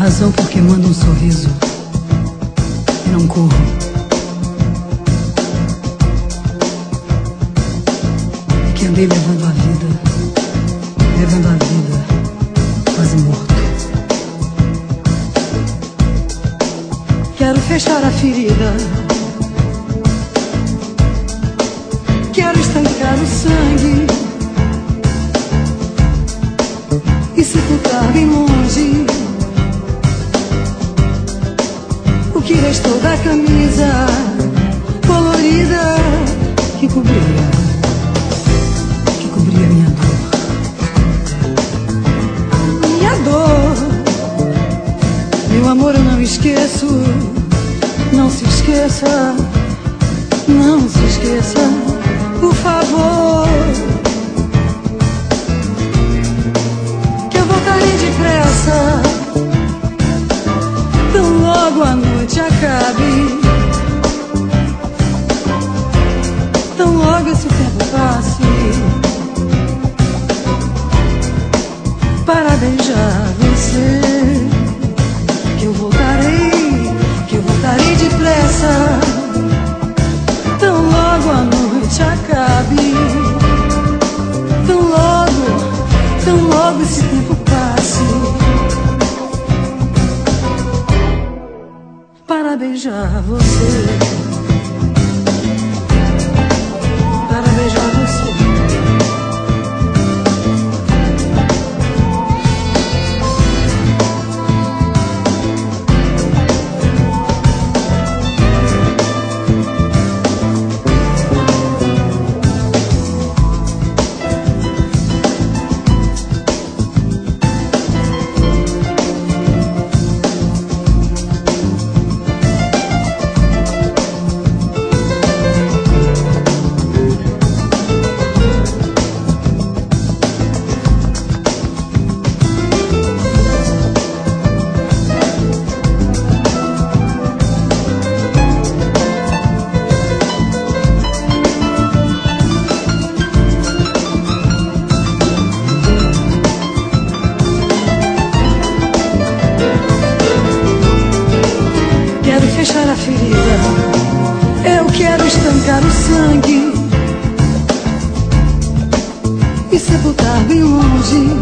razão por que mando um sorriso e não corro. E que andei levando a vida quase morto. Quero fechar a ferida, quero estancar o sangue e sepultar bem longe o que restou da camisa colorida que cobria minha dor. Minha dor, meu amor, eu não esqueço. Não se esqueça, não se esqueça, por favor, que eu voltarei depressa, tão logo a noite acabe, tão logo esse tempo passe, para beijar você. Que eu voltarei depressa, tão logo a noite acabe, tão logo esse tempo passe, para beijar você, para beijar você. Fechar a ferida, eu quero estancar o sangue e sepultar bem longe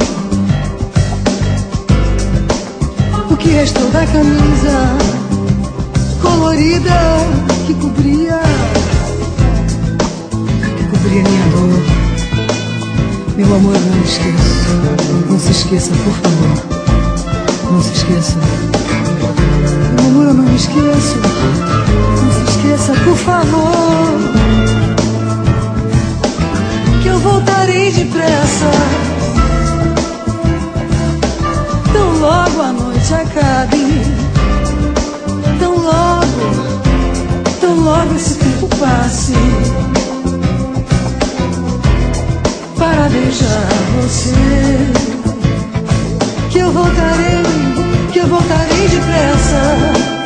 o que restou da camisa colorida que cobria minha dor. Meu amor, eu não esqueço. Não se esqueça, por favor. Não se esqueça. Meu amor, eu não me esqueço. Não se esqueça, por favor, que eu voltarei depressa, tão logo a noite acabe, tão logo esse tempo passe, para beijar você. Que eu voltarei depressa,